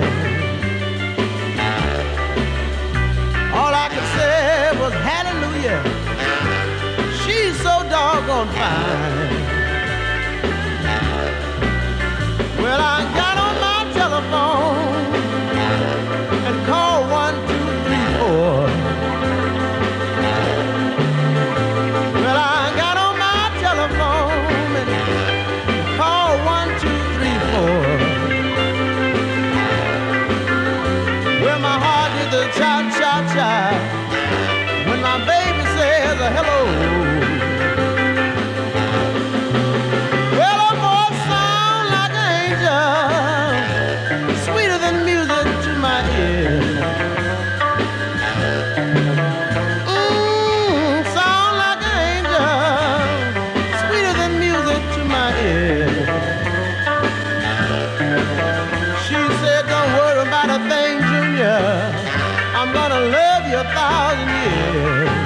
All I could say was hallelujah. She's so doggone fine. Well, I got on my telephone and called 1, 2, 3, 4. Well, I got on my telephone and called 1, 2, 3, 4. Well, my heart did the cha-cha-cha when my baby says hello. Well, her voice sound like an angel, sweeter than music to my ear. Sound like an angel, sweeter than music to my ear. She said, don't worry about a thing, Junior. I'm gonna love you 1,000 years.